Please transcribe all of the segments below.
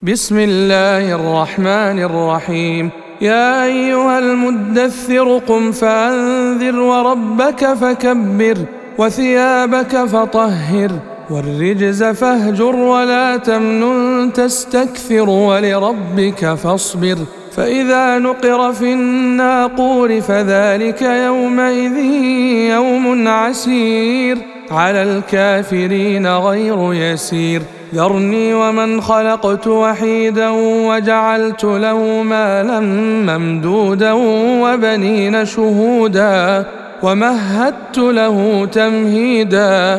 بسم الله الرحمن الرحيم. يا أيها المدثر قم فأنذر وربك فكبر وثيابك فطهر والرجز فاهجر ولا تمنن تستكثر ولربك فاصبر فإذا نقر في الناقور فذلك يومئذ يوم عسير على الكافرين غير يسير. ذرني ومن خلقت وحيدا وجعلت له مالا ممدودا وبنين شهودا ومهدت له تمهيدا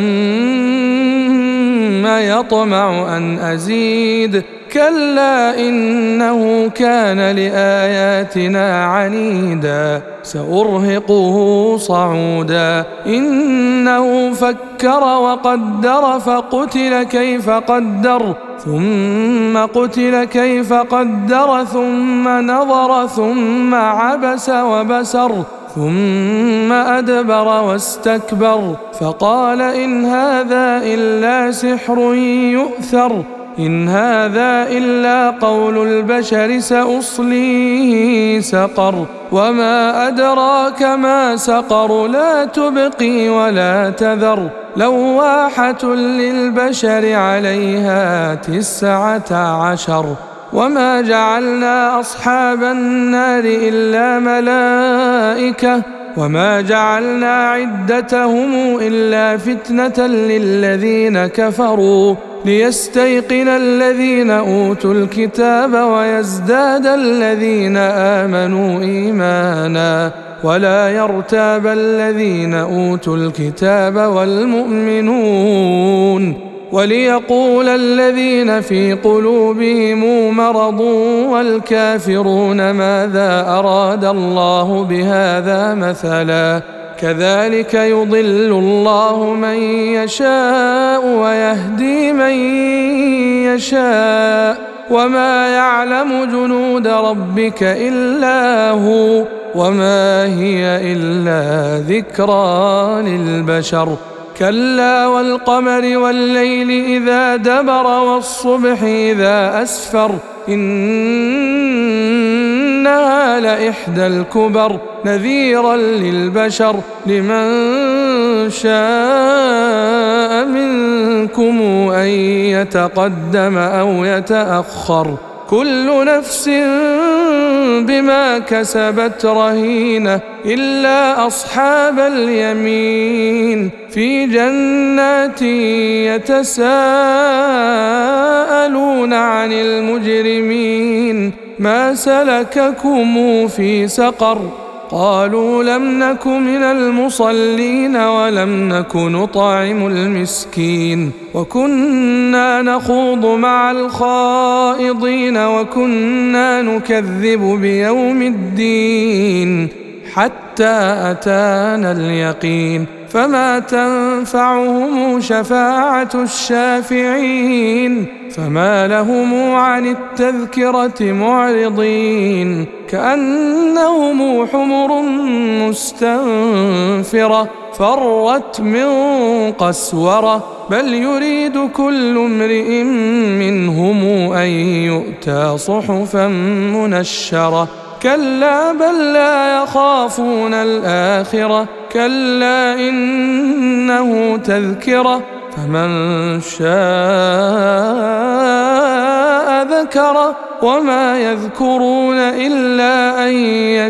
ثم يطمع أن أزيد كلا إنه كان لآياتنا عنيدا سأرهقه صعودا إنه فكر وقدر فقتل كيف قدر ثم قتل كيف قدر ثم نظر ثم عبس وبسر ثم أدبر واستكبر فقال إن هذا إلا سحر يؤثر إن هذا إلا قول البشر سأصليه سقر وما أدراك ما سقر لا تبقي ولا تذر لواحة للبشر عليها 19 وما جعلنا أصحاب النار إلا ملائكة وما جعلنا عدتهم إلا فتنة للذين كفروا ليستيقن الذين أوتوا الكتاب ويزداد الذين آمنوا إيمانا ولا يرتاب الذين أوتوا الكتاب والمؤمنون وليقول الذين في قلوبهم مرض والكافرون ماذا أراد الله بهذا مثلا كذلك يضل الله من يشاء ويهدي من يشاء وما يعلم جنود ربك إلا هو وما هي إلا ذكرى للبشر كلا والقمر والليل إذا دبر والصبح إذا أسفر إنها لإحدى الكبر نذيرا للبشر لمن شاء منكم أن يتقدم أو يتأخر كل نفس بما كسبت رهينة إلا أصحاب اليمين في جنات يتساءلون عن المجرمين ما سلككم في سقر قالوا لم نك من المصلين ولم نك نطعم المسكين وكنا نخوض مع الخائضين وكنا نكذب بيوم الدين حتى أتانا اليقين فما تنفعهم شفاعة الشافعين فما لهم عن التذكرة معرضين كأنهم حمر مستنفرة فرت من قسورة بل يريد كل امرئ منهم أن يؤتى صحفا منشرة كلا بل لا يخافون الآخرة كلا إنه تذكرة فمن شاء ذكره وما يذكرون إلا أن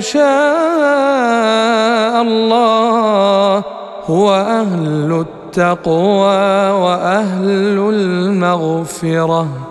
يشاء الله هو أهل التقوى وأهل المغفرة.